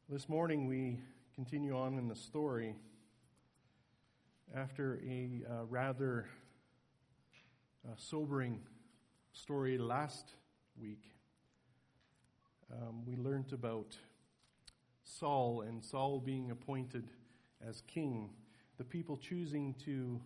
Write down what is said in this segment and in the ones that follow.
This morning we continue on in the story. After a rather sobering story last week, we learned about Saul and Saul being appointed as king, the people choosing to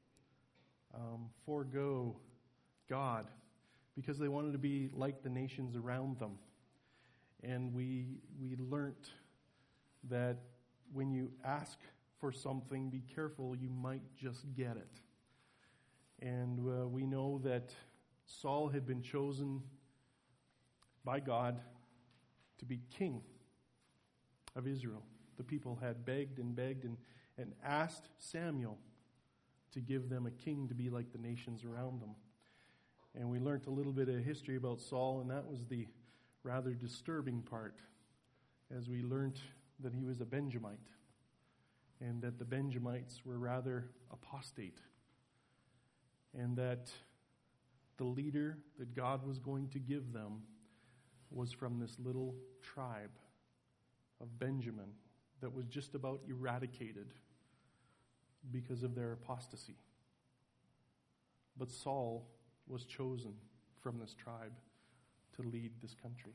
forego God because they wanted to be like the nations around them. And we learnt that when you ask for something, be careful, you might just get it. And we know that Saul had been chosen by God to be king of Israel. The people had begged and asked Samuel to give them a king to be like the nations around them. And we learned a little bit of history about Saul, and that was the rather disturbing part, as we learned that he was a Benjamite, and that the Benjamites were rather apostate, and that the leader that God was going to give them was from this little tribe of Benjamin that was just about eradicated because of their apostasy. But Saul was chosen from this tribe to lead this country.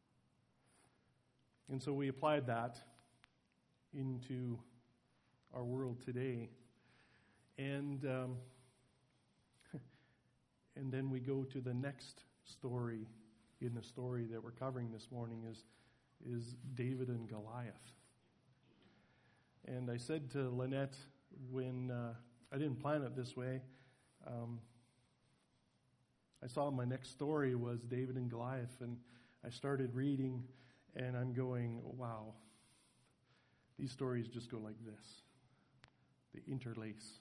And so we applied that into our world today. And then we go to the next story in the story that we're covering this morning is David and Goliath. And I said to Lynette when I didn't plan it this way, I saw my next story was David and Goliath, and I started reading, and I'm going, wow, these stories just go like this. They interlace.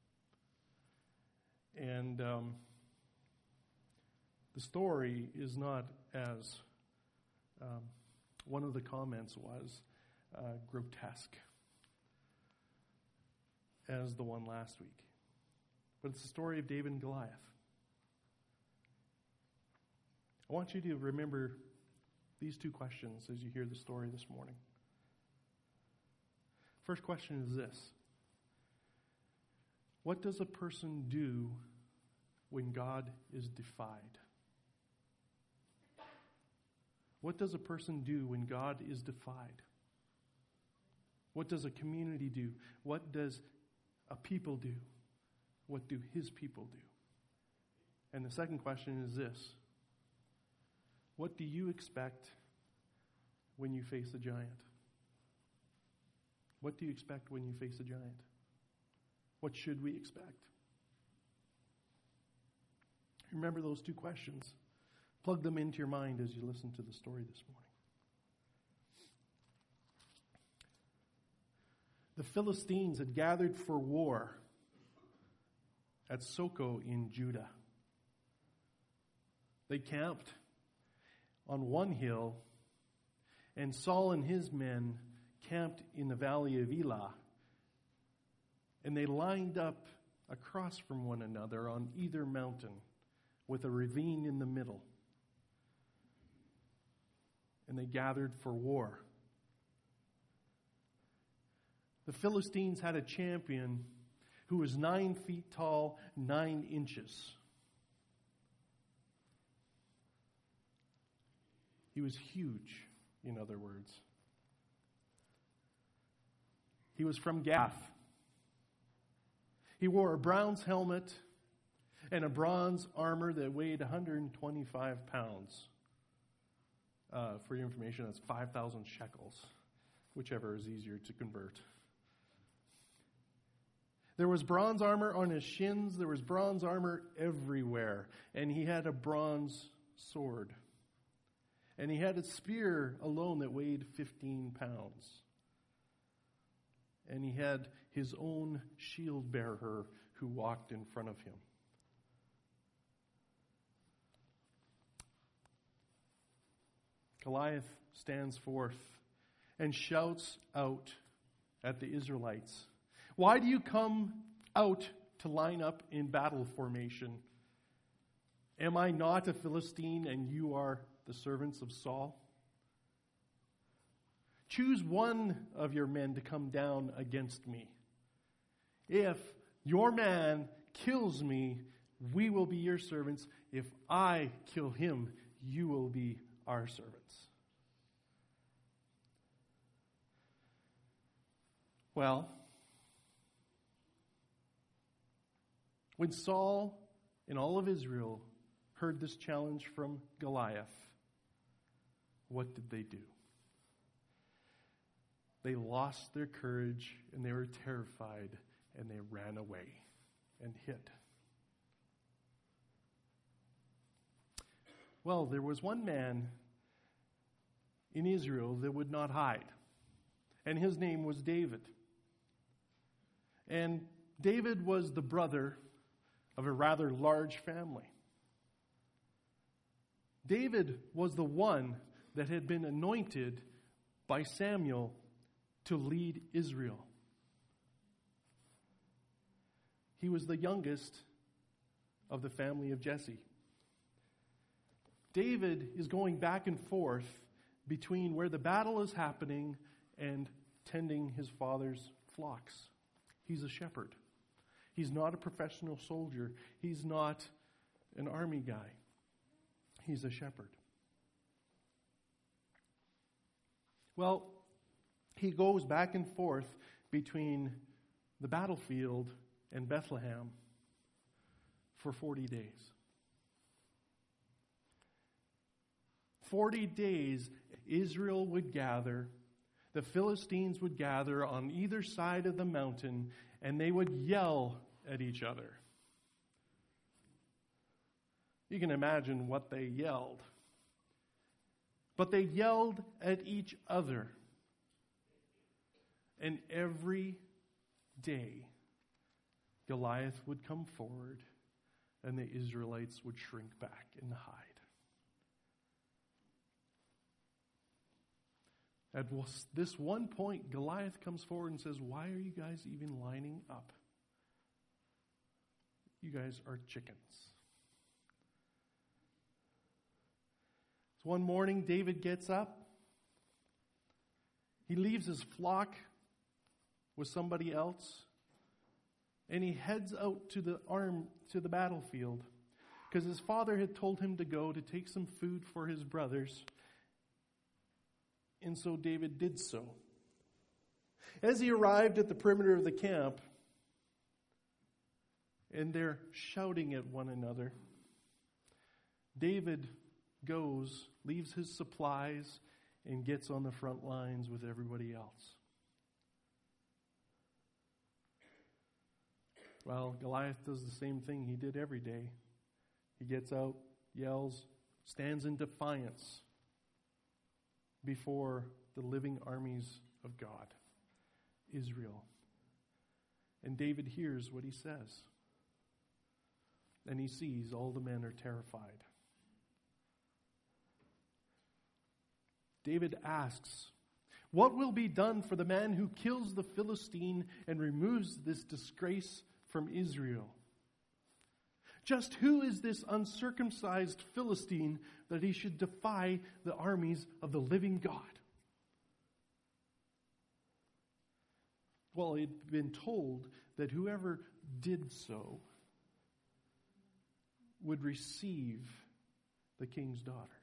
And the story is not as, one of the comments was, grotesque as the one last week. But it's the story of David and Goliath. I want you to remember these two questions as you hear the story this morning. First question is this: what does a person do when God is defied? What does a person do when God is defied? What does a community do? What does a people do? What do his people do? And the second question is this: what do you expect when you face a giant? What do you expect when you face a giant? What should we expect? Remember those two questions. Plug them into your mind as you listen to the story this morning. The Philistines had gathered for war at Soko in Judah. They camped on one hill, and Saul and his men camped in the valley of Elah. And they lined up across from one another on either mountain with a ravine in the middle. And they gathered for war. The Philistines had a champion who was 9 feet tall, 9 inches. He was huge, in other words. He was from Gath. He wore a bronze helmet and a bronze armor that weighed 125 pounds. For your information, that's 5,000 shekels, whichever is easier to convert. There was bronze armor on his shins. There was bronze armor everywhere. And he had a bronze sword. And he had a spear alone that weighed 15 pounds. And he had his own shield bearer who walked in front of him. Goliath stands forth and shouts out at the Israelites, "Why do you come out to line up in battle formation? Am I not a Philistine and you are the servants of Saul? choose one of your men to come down against me. If your man kills me, we will be your servants. If I kill him, you will be our servants. Well, when Saul and all of Israel heard this challenge from Goliath, what did they do? They lost their courage and they were terrified and they ran away and hid. Well, there was one man in Israel that would not hide, and his name was David. And David was the brother of a rather large family. David was the one that had been anointed by Samuel to lead Israel. He was the youngest of the family of Jesse. David is going back and forth between where the battle is happening and tending his father's flocks. He's a shepherd. He's not a professional soldier. He's not an army guy. He's a shepherd. Well, he goes back and forth between the battlefield and Bethlehem for 40 days. 40 days, Israel would gather, the Philistines would gather on either side of the mountain, and they would yell at each other. You can imagine what they yelled. But they yelled at each other. And every day, Goliath would come forward, and the Israelites would shrink back and hide. At this one point, Goliath comes forward and says, "Why are you guys even lining up? You guys are chickens." So one morning, David gets up. He leaves his flock with somebody else, and he heads out to the battlefield, because his father had told him to go to take some food for his brothers. And so David did so. As he arrived at the perimeter of the camp, and they're shouting at one another, David goes, leaves his supplies, and gets on the front lines with everybody else. Well, Goliath does the same thing he did every day. He gets out, yells, stands in defiance before the living armies of God, Israel. And David hears what he says. And he sees all the men are terrified. David asks, "What will be done for the man who kills the Philistine and removes this disgrace from Israel? Just who is this uncircumcised Philistine that he should defy the armies of the living God?" Well, it had been told that whoever did so would receive the king's daughter.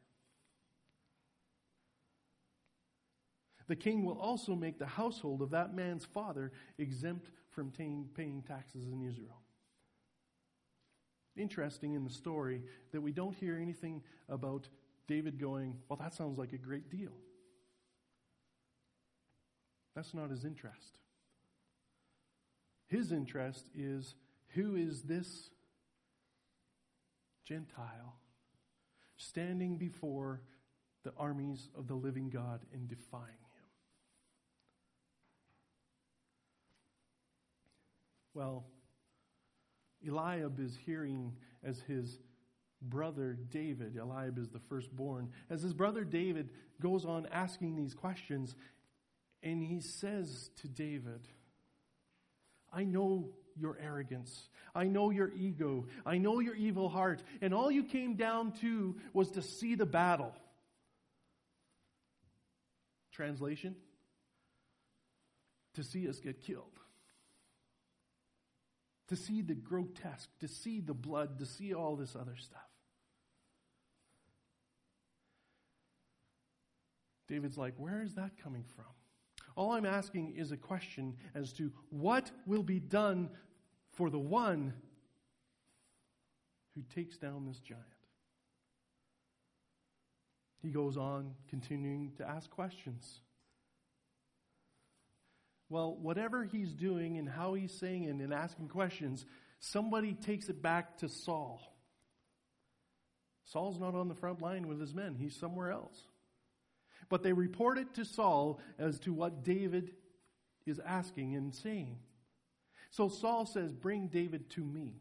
The king will also make the household of that man's father exempt from paying taxes in Israel. Interesting in the story that we don't hear anything about David going, "Well, that sounds like a great deal." That's not his interest. His interest is, who is this Gentile standing before the armies of the living God and defying him? Well, Eliab is hearing as his brother David, Eliab is the firstborn, as his brother David goes on asking these questions, and he says to David, "I know your arrogance. I know your ego. I know your evil heart. And all you came down to was to see the battle." Translation, to see us get killed. To see the grotesque, to see the blood, to see all this other stuff. David's like, where is that coming from? All I'm asking is a question as to what will be done for the one who takes down this giant. He goes on continuing to ask questions. Well, whatever he's doing and how he's saying it and asking questions, somebody takes it back to Saul. Saul's not on the front line with his men. He's somewhere else. But they report it to Saul as to what David is asking and saying. So Saul says, bring David to me.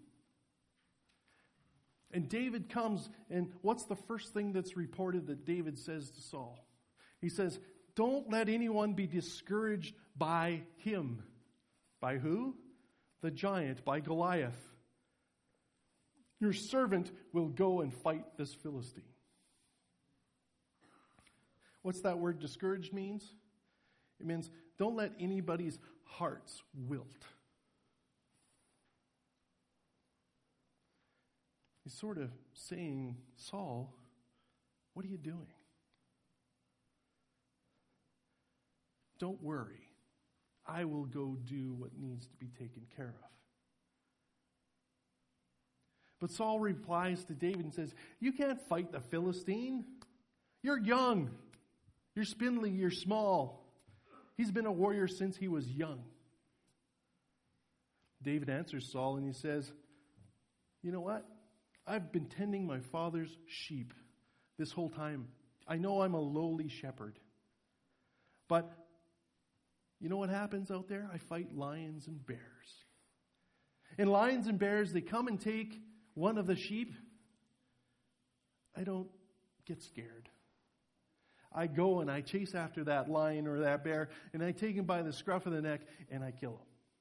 And David comes, and what's the first thing that's reported that David says to Saul? He says, don't let anyone be discouraged by him. By who? The giant, by Goliath. Your servant will go and fight this Philistine. What's that word discouraged means? It means don't let anybody's hearts wilt. He's sort of saying, Saul, what are you doing? Don't worry. I will go do what needs to be taken care of. But Saul replies to David and says, you can't fight the Philistine. You're young. You're spindly. You're small. He's been a warrior since he was young. David answers Saul and he says, you know what? I've been tending my father's sheep this whole time. I know I'm a lowly shepherd. But you know what happens out there? I fight lions and bears. And lions and bears, they come and take one of the sheep. I don't get scared. I go and I chase after that lion or that bear, and I take him by the scruff of the neck and I kill him.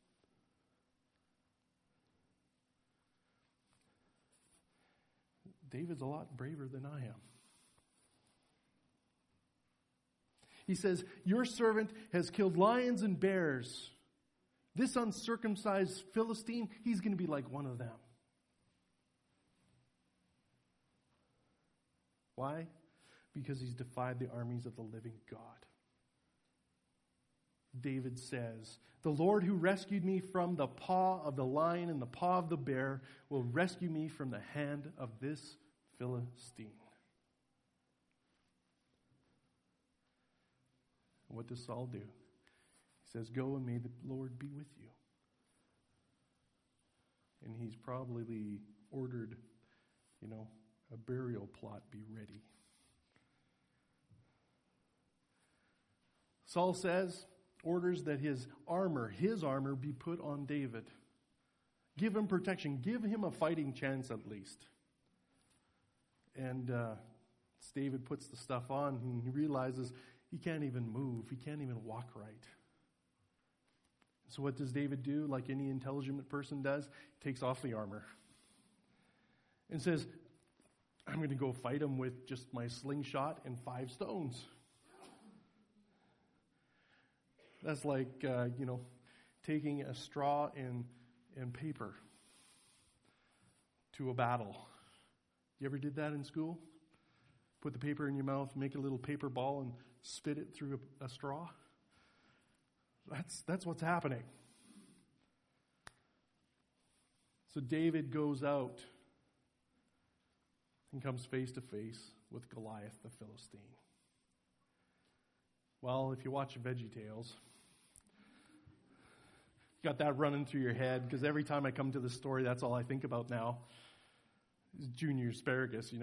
David's a lot braver than I am. He says, your servant has killed lions and bears. This uncircumcised Philistine, he's going to be like one of them. Why? Because he's defied the armies of the living God. David says, the Lord who rescued me from the paw of the lion and the paw of the bear will rescue me from the hand of this Philistine. What does Saul do? He says, go and may the Lord be with you. And he's probably ordered, a burial plot be ready. Saul orders that his armor be put on David. Give him protection. Give him a fighting chance at least. And David puts the stuff on and he realizes he can't even move. He can't even walk right. So what does David do? Like any intelligent person does, he takes off the armor and says, I'm going to go fight him with just my slingshot and 5 stones. That's like, taking a straw and paper to a battle. You ever did that in school? Put the paper in your mouth, make a little paper ball, and spit it through a straw? That's what's happening. So David goes out and comes face to face with Goliath the Philistine. Well, if you watch VeggieTales, you got that running through your head, because every time I come to this story, that's all I think about now. Is Junior Asparagus,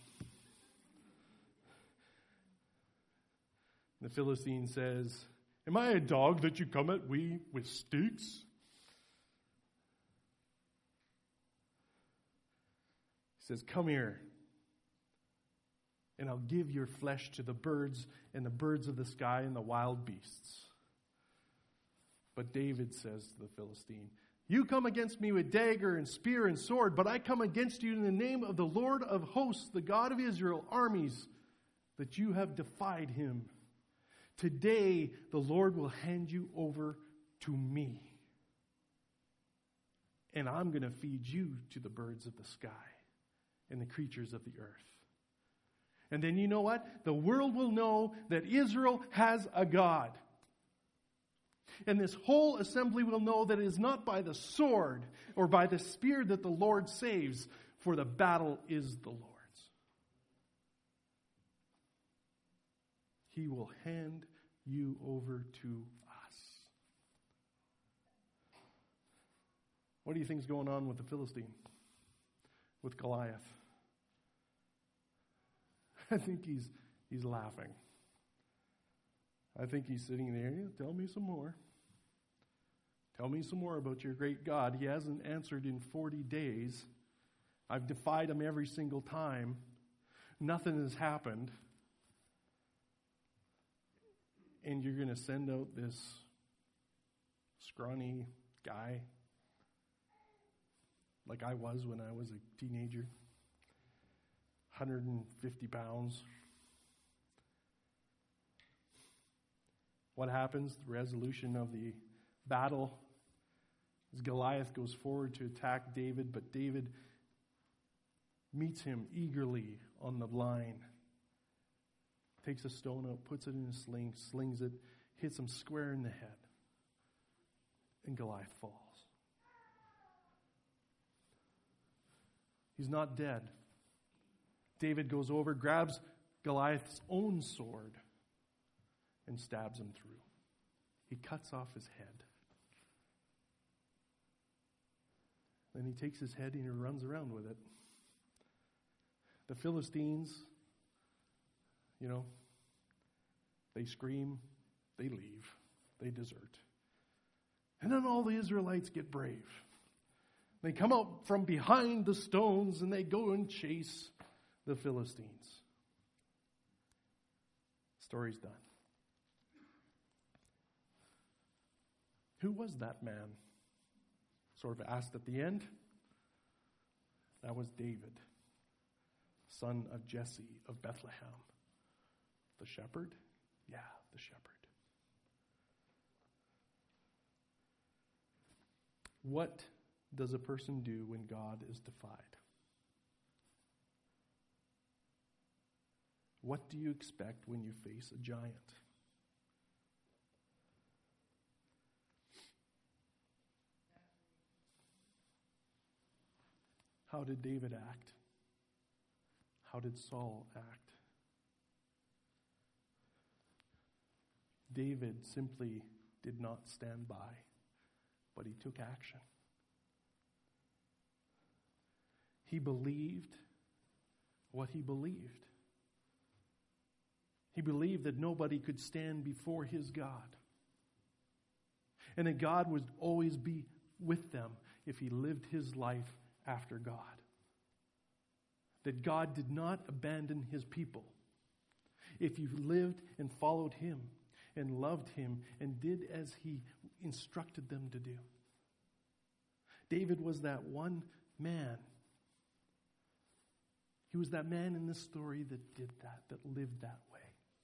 The Philistine says, am I a dog that you come at me with sticks? He says, come here, and I'll give your flesh to the birds and the birds of the sky and the wild beasts. But David says to the Philistine, you come against me with dagger and spear and sword, but I come against you in the name of the Lord of hosts, the God of Israel, armies, that you have defied him. Today the Lord will hand you over to me. And I'm going to feed you to the birds of the sky and the creatures of the earth. And then you know what? The world will know that Israel has a God. And this whole assembly will know that it is not by the sword or by the spear that the Lord saves, for the battle is the Lord's. He will hand you over to us. What do you think is going on with the Philistine? With Goliath? I think he's laughing. I think he's sitting there, tell me some more. Tell me some more about your great God. He hasn't answered in 40 days. I've defied him every single time. Nothing has happened. And you're going to send out this scrawny guy like I was when I was a teenager, 150 pounds. What happens? The resolution of the battle is Goliath goes forward to attack David, but David meets him eagerly on the line. Takes a stone out, puts it in a sling, slings it, hits him square in the head. And Goliath falls. He's not dead. David goes over, grabs Goliath's own sword, and stabs him through. He cuts off his head. Then he takes his head and he runs around with it. The Philistines, they scream, they leave, they desert. And then all the Israelites get brave. They come out from behind the stones and they go and chase the Philistines. Story's done. Who was that man? Sort of asked at the end. That was David, son of Jesse of Bethlehem. The shepherd? Yeah, the shepherd. What does a person do when God is defied? What do you expect when you face a giant? How did David act? How did Saul act? David simply did not stand by, but he took action. He believed what he believed. He believed that nobody could stand before his God, and that God would always be with them if he lived his life after God. That God did not abandon his people if you lived and followed him and loved him and did as he instructed them to do. David was that one man. He was that man in this story that did that lived that way.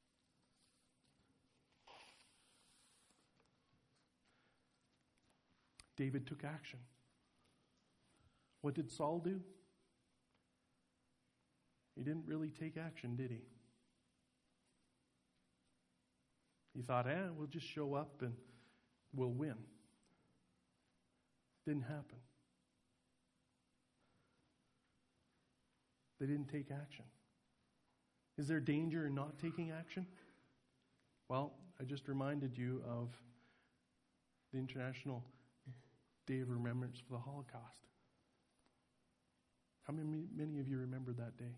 David took action. What did Saul do? He didn't really take action, did he? He thought, we'll just show up and we'll win. Didn't happen. They didn't take action. Is there danger in not taking action? Well, I just reminded you of the International Day of Remembrance for the Holocaust. How many of you remember that day?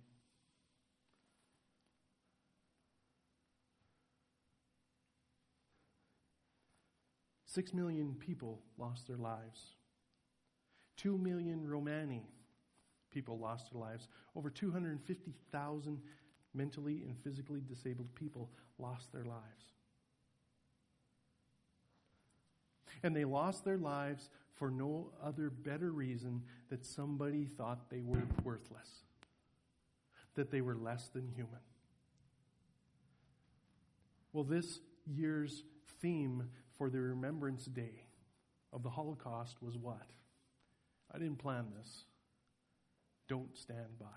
Six million people lost their lives. 2 million Romani people lost their lives. Over 250,000 mentally and physically disabled people lost their lives. And they lost their lives for no other better reason that somebody thought they were worthless, that they were less than human. Well, this year's theme for the Remembrance Day of the Holocaust was what? I didn't plan this. Don't stand by.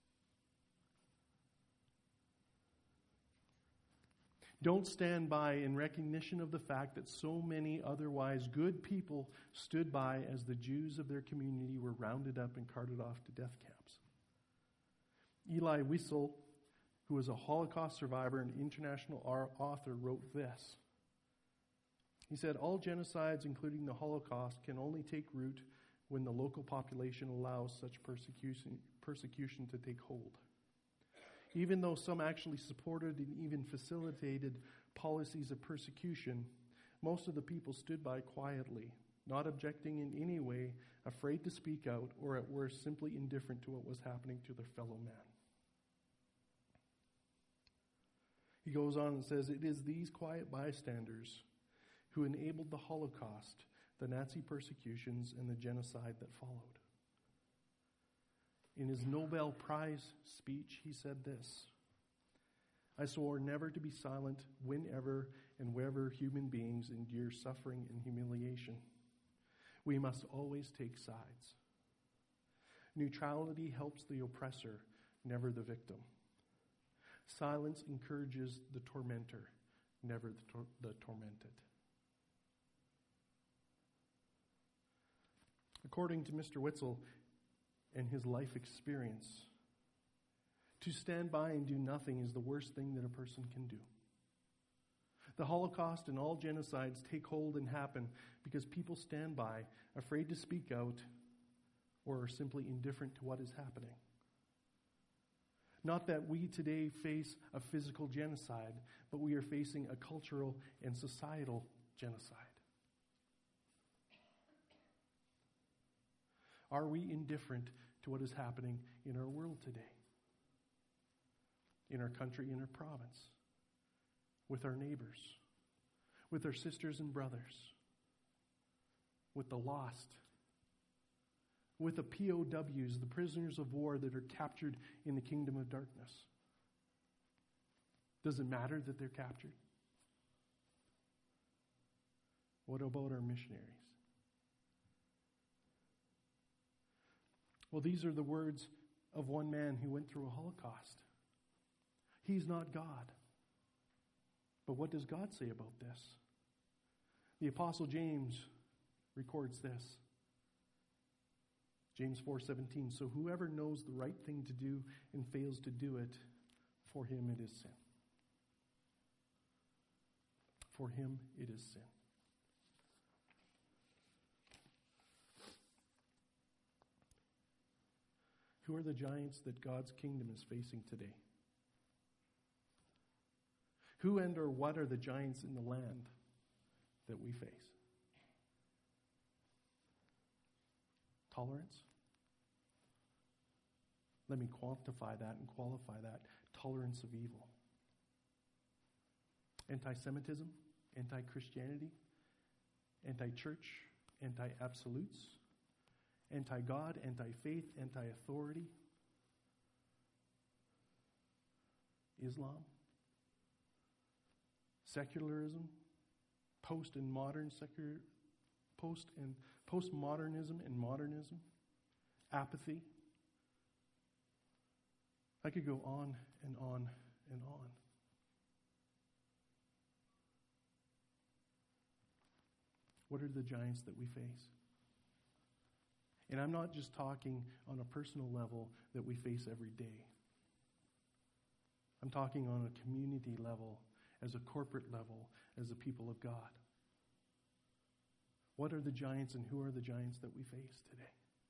Don't stand by in recognition of the fact that so many otherwise good people stood by as the Jews of their community were rounded up and carted off to death camps. Elie Wiesel, who was a Holocaust survivor and international author, wrote this. He said, all genocides, including the Holocaust, can only take root when the local population allows such persecution to take hold. Even though some actually supported and even facilitated policies of persecution, most of the people stood by quietly, not objecting in any way, afraid to speak out, or at worst, simply indifferent to what was happening to their fellow man. He goes on and says, it is these quiet bystanders who enabled the Holocaust, the Nazi persecutions, and the genocide that followed. In his Nobel Prize speech, he said this, I swore never to be silent whenever and wherever human beings endure suffering and humiliation. We must always take sides. Neutrality helps the oppressor, never the victim. Silence encourages the tormentor, never the tormented. According to Mr. Wiesel and his life experience, to stand by and do nothing is the worst thing that a person can do. The Holocaust and all genocides take hold and happen because people stand by, afraid to speak out, or are simply indifferent to what is happening. Not that we today face a physical genocide, but we are facing a cultural and societal genocide. Are we indifferent to what is happening in our world today? In our country, in our province, with our neighbors, with our sisters and brothers, with the lost, with the POWs, the prisoners of war that are captured in the kingdom of darkness? Does it matter that they're captured? What about our missionaries? Well, these are the words of one man who went through a Holocaust. He's not God. But what does God say about this? The Apostle James records this. James 4:17, so whoever knows the right thing to do and fails to do it, for him it is sin. For him it is sin. Who are the giants that God's kingdom is facing today? Who and or what are the giants in the land that we face? Tolerance? Let me quantify that and qualify that. Tolerance of evil. Anti-Semitism, anti-Christianity, anti-church, anti-absolutes, anti-God, anti-faith, anti-authority. Islam. Secularism, postmodernism and modernism, apathy. I could go on and on and on. What are the giants that we face? And I'm not just talking on a personal level that we face every day. I'm talking on a community level, as a corporate level, as a people of God. What are the giants and who are the giants that we face today?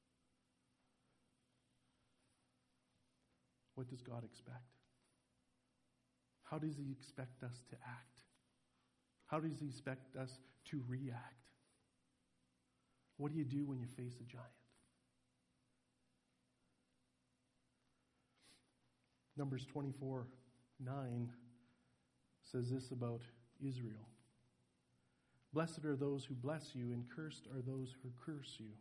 What does God expect? How does He expect us to act? How does He expect us to react? What do you do when you face a giant? Numbers 24:9 says this about Israel. Blessed are those who bless you, and cursed are those who curse you.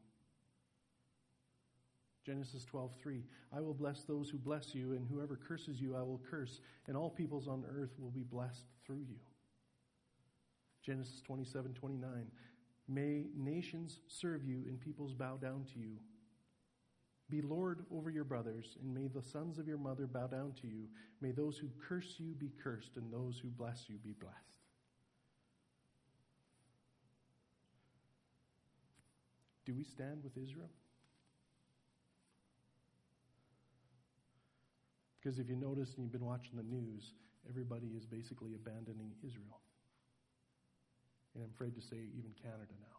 Genesis 12:3, I will bless those who bless you, and whoever curses you I will curse, and all peoples on earth will be blessed through you. Genesis 27:29, May nations serve you and peoples bow down to you. Be Lord over your brothers, and may the sons of your mother bow down to you. May those who curse you be cursed, and those who bless you be blessed. Do we stand with Israel? Because if you notice and you've been watching the news, everybody is basically abandoning Israel. And I'm afraid to say even Canada now.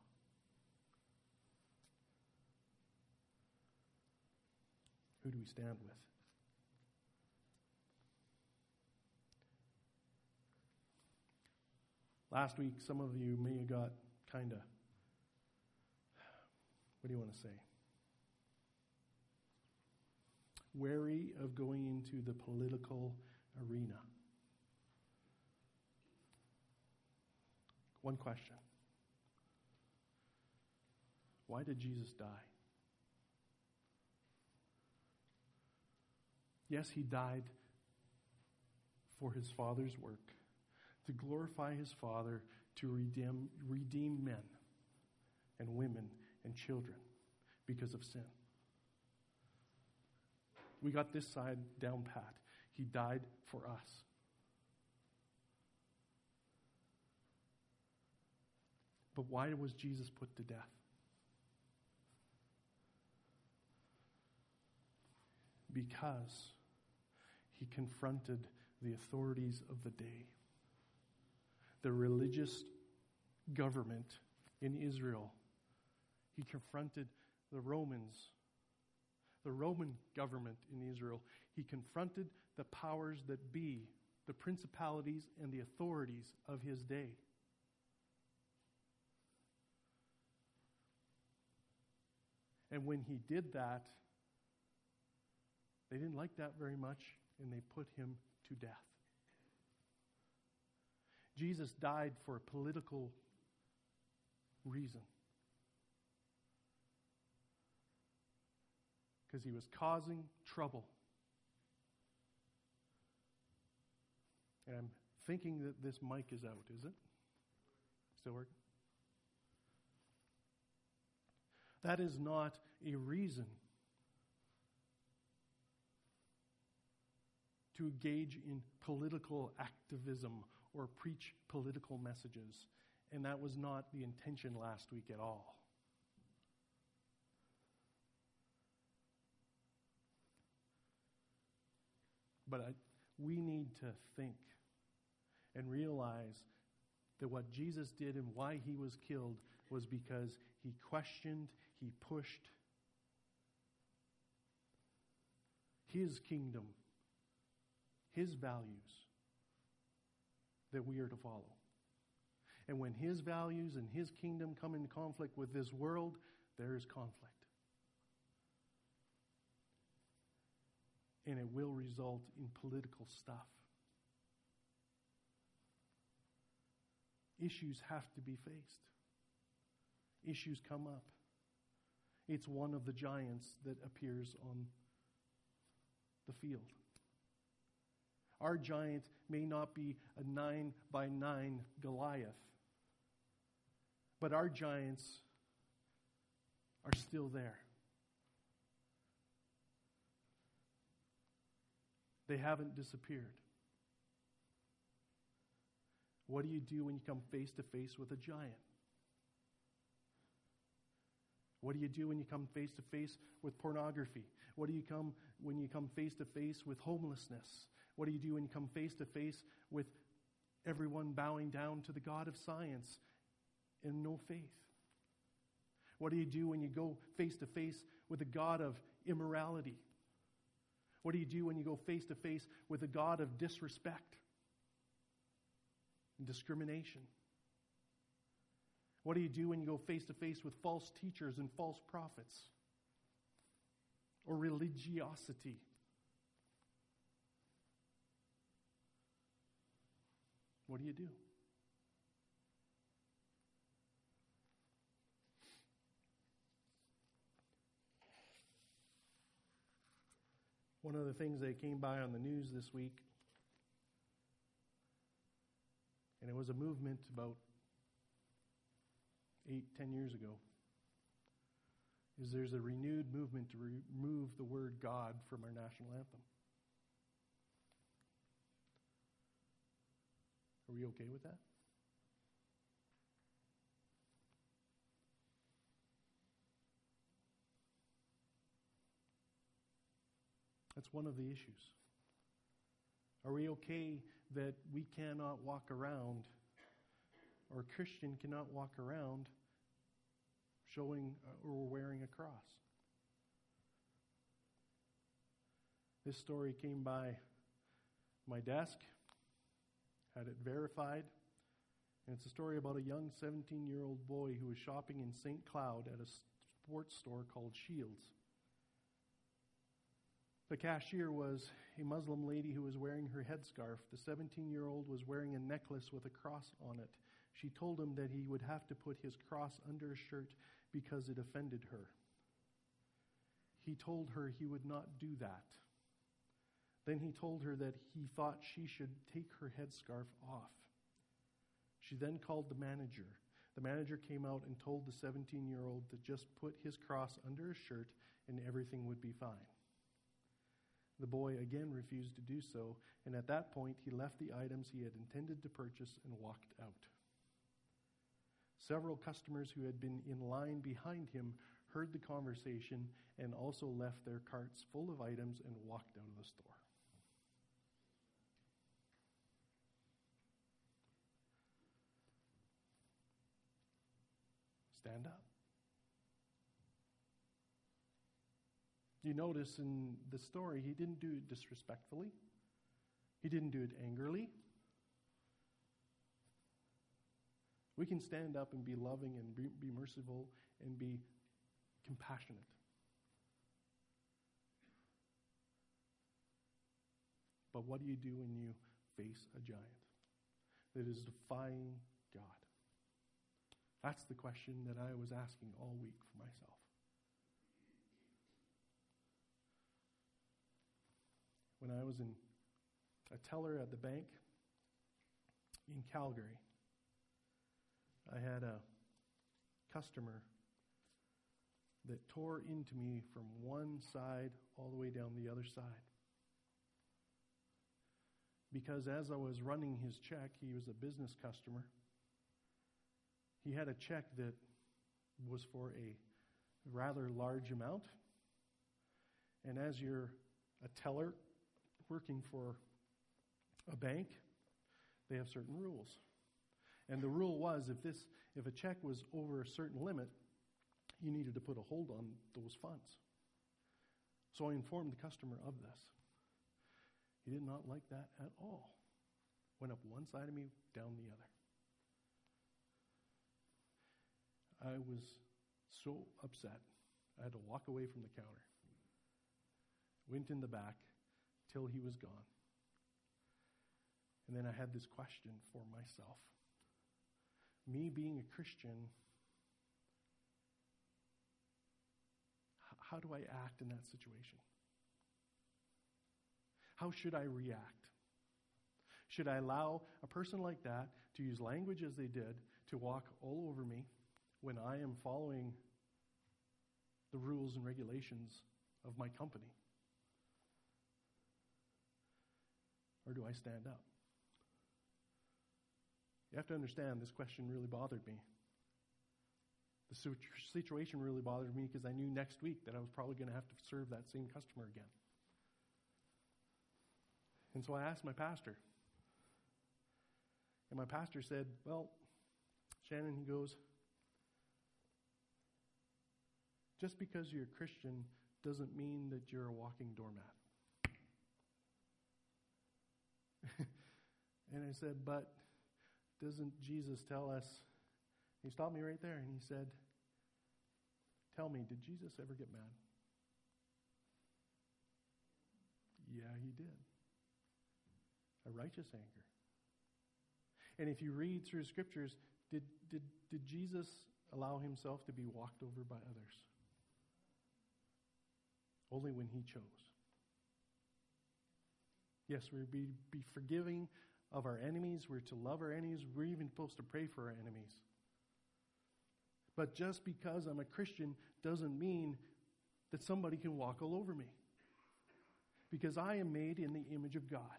Who do we stand with? Last week, some of you may have got kind of, what do you want to say? Wary of going into the political arena. One question. Why did Jesus die? Yes, he died for his Father's work, to glorify his Father, to redeem men and women and children because of sin. We got this side down pat. He died for us. But why was Jesus put to death? Because he confronted the authorities of the day. The religious government in Israel. He confronted the Romans, the Roman government in Israel. He confronted the powers that be, the principalities and the authorities of his day. And when he did that, they didn't like that very much, and they put him to death. Jesus died for a political reason. Because he was causing trouble. And I'm thinking that this mic is out, is it? Still working? That is not a reason to engage in political activism or preach political messages. And that was not the intention last week at all. But we need to think and realize that what Jesus did and why he was killed was because he questioned, he pushed his kingdom, his values that we are to follow. And when his values and his kingdom come into conflict with this world, there is conflict. And it will result in political stuff. Issues have to be faced. Issues come up. It's one of the giants that appears on the field. Our giant may not be a 9-by-9 Goliath, but our giants are still there. They haven't disappeared. What do you do when you come face to face with a giant? What do you do when you come face to face with pornography? What do you come when you come face to face with homelessness? What do you do when you come face to face with everyone bowing down to the God of science and no faith? What do you do when you go face to face with a God of immorality? What do you do when you go face to face with a God of disrespect and discrimination? What do you do when you go face to face with false teachers and false prophets? Or religiosity? What do you do? One of the things that came by on the news this week, and it was a movement about 10 years ago, is there's a renewed movement to remove the word God from our national anthem. Are we okay with that? That's one of the issues. Are we okay that we cannot walk around, or a Christian cannot walk around showing or wearing a cross? This story came by my desk, had it verified, and it's a story about a young 17-year-old boy who was shopping in St. Cloud at a sports store called Shields. The cashier was a Muslim lady who was wearing her headscarf. The 17-year-old was wearing a necklace with a cross on it. She told him that he would have to put his cross under a shirt because it offended her. He told her he would not do that. Then he told her that he thought she should take her headscarf off. She then called the manager. The manager came out and told the 17-year-old to just put his cross under his shirt and everything would be fine. The boy again refused to do so, and at that point he left the items he had intended to purchase and walked out. Several customers who had been in line behind him heard the conversation and also left their carts full of items and walked out of the store. Stand up. You notice in the story, he didn't do it disrespectfully. He didn't do it angrily. We can stand up and be loving and be merciful and be compassionate. But what do you do when you face a giant that is defying God? That's the question that I was asking all week for myself. When I was a teller at the bank in Calgary, I had a customer that tore into me from one side all the way down the other side. Because as I was running his check, he was a business customer. He had a check that was for a rather large amount. And as you're a teller working for a bank, they have certain rules. And the rule was if a check was over a certain limit, you needed to put a hold on those funds. So I informed the customer of this. He did not like that at all. Went up one side of me, down the other. I was so upset. I had to walk away from the counter. Went in the back till he was gone. And then I had this question for myself. Me being a Christian, how do I act in that situation? How should I react? Should I allow a person like that to use language as they did to walk all over me when I am following the rules and regulations of my company? Or do I stand up? You have to understand, this question really bothered me. The situation really bothered me because I knew next week that I was probably going to have to serve that same customer again. And so I asked my pastor. And my pastor said, well, Shannon, he goes, just because you're a Christian doesn't mean that you're a walking doormat. And I said, but doesn't Jesus tell us? He stopped me right there and he said, tell me, did Jesus ever get mad? Yeah, he did. A righteous anger. And if you read through scriptures, did Jesus allow himself to be walked over by others? Only when he chose. Yes, we're to be forgiving of our enemies. We're to love our enemies. We're even supposed to pray for our enemies. But just because I'm a Christian doesn't mean that somebody can walk all over me. Because I am made in the image of God.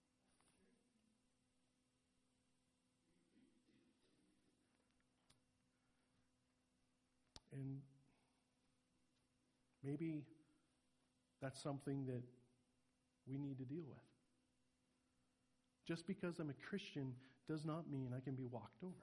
And maybe that's something that we need to deal with. Just because I'm a Christian does not mean I can be walked over.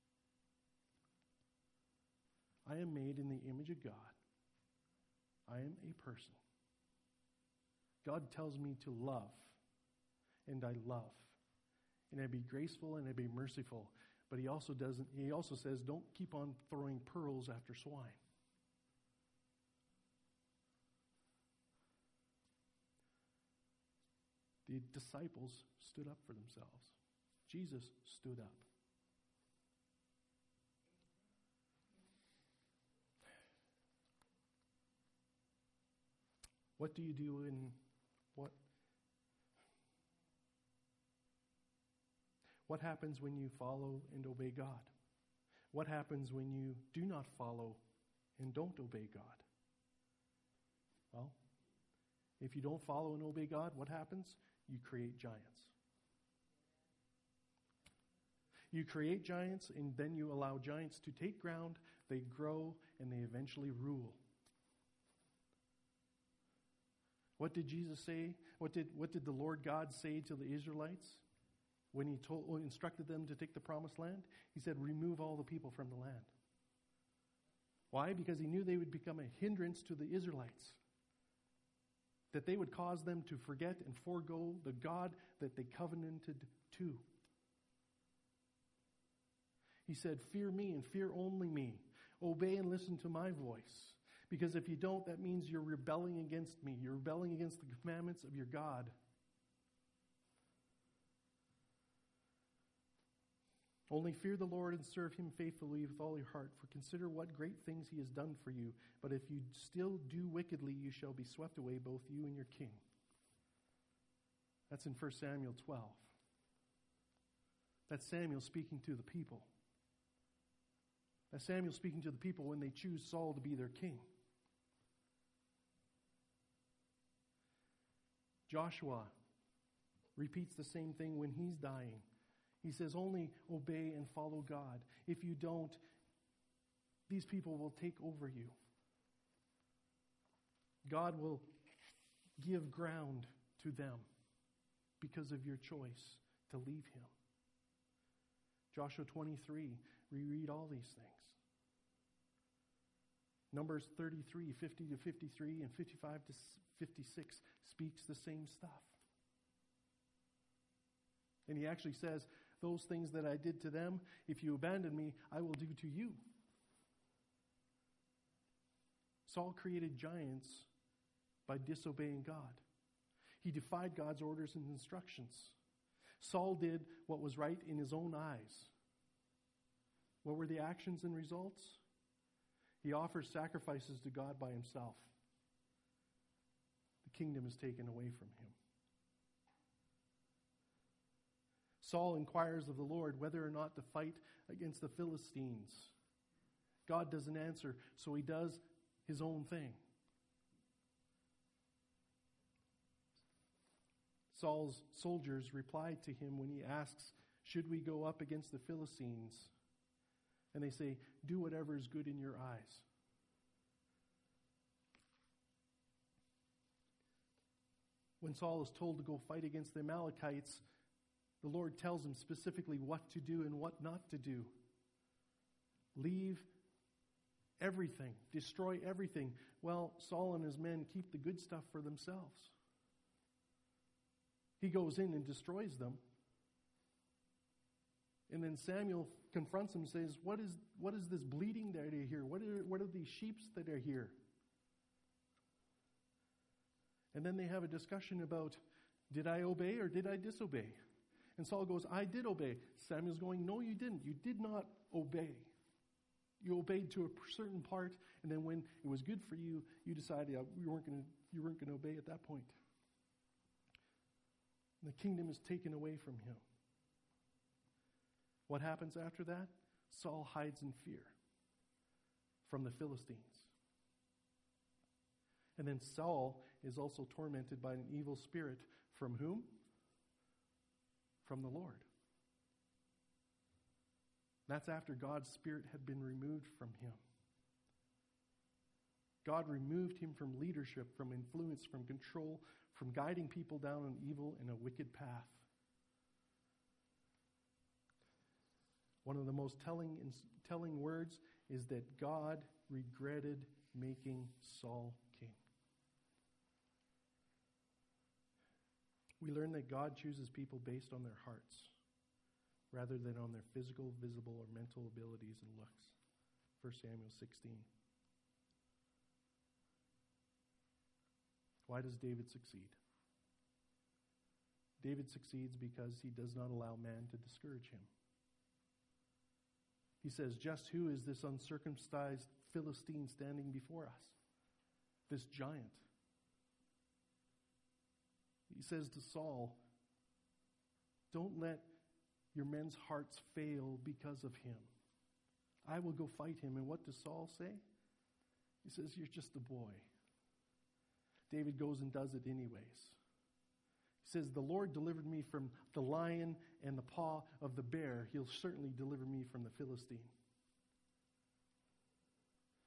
I am made in the image of God. I am a person. God tells me to love, and I love. And I be graceful and I be merciful. But he also says, don't keep on throwing pearls after swine. The disciples stood up for themselves. Jesus stood up. What do you do in what happens when you follow and obey God? What happens when you do not follow and don't obey God? Well, if you don't follow and obey God, what happens? You create giants. You create giants, and then you allow giants to take ground, they grow, and they eventually rule. What did Jesus say? What did the Lord God say to the Israelites when he instructed them to take the promised land? He said, remove all the people from the land. Why? Because he knew they would become a hindrance to the Israelites. That they would cause them to forget and forego the God that they covenanted to. He said, fear me and fear only me. Obey and listen to my voice. Because if you don't, that means you're rebelling against me. You're rebelling against the commandments of your God. Only fear the Lord and serve him faithfully with all your heart. For consider what great things he has done for you. But if you still do wickedly, you shall be swept away, both you and your king. That's in 1 Samuel 12. That's Samuel speaking to the people. That's Samuel speaking to the people when they choose Saul to be their king. Joshua repeats the same thing when he's dying. He says, only obey and follow God. If you don't, these people will take over you. God will give ground to them because of your choice to leave him. Joshua 23, reread all these things. Numbers 33, 50 to 53, and 55 to 56 speaks the same stuff. And he actually says, those things that I did to them, if you abandon me, I will do to you. Saul created giants by disobeying God. He defied God's orders and instructions. Saul did what was right in his own eyes. What were the actions and results? He offers sacrifices to God by himself. The kingdom is taken away from him. Saul inquires of the Lord whether or not to fight against the Philistines. God doesn't answer, so he does his own thing. Saul's soldiers reply to him when he asks, should we go up against the Philistines? And they say, do whatever is good in your eyes. When Saul is told to go fight against the Amalekites, the Lord tells him specifically what to do and what not to do. Leave everything. Destroy everything. Well, Saul and his men keep the good stuff for themselves. He goes in and destroys them. And then Samuel confronts him and says, what is this bleating that I hear? What are these sheep that are here? And then they have a discussion about, did I obey or did I disobey? And Saul goes, I did obey. Samuel's going, no, you didn't. You did not obey. You obeyed to a certain part, and then when it was good for you, you decided you weren't going to obey at that point. And the kingdom is taken away from him. What happens after that? Saul hides in fear. from the Philistines. And then Saul is also tormented by an evil spirit. From whom? From the Lord. That's after God's spirit had been removed from him. God removed him from leadership, from influence, from control, from guiding people down an evil and a wicked path. One of the most telling words is that God regretted making Saul king. We learn that God chooses people based on their hearts rather than on their physical, visible, or mental abilities and looks. 1 Samuel 16. Why does David succeed? David succeeds because he does not allow man to discourage him. He says, just who is this uncircumcised Philistine standing before us? This giant. He says to Saul, don't let your men's hearts fail because of him. I will go fight him. And what does Saul say? He says, you're just a boy. David goes and does it anyways. He says, the Lord delivered me from the lion and the paw of the bear. He'll certainly deliver me from the Philistine.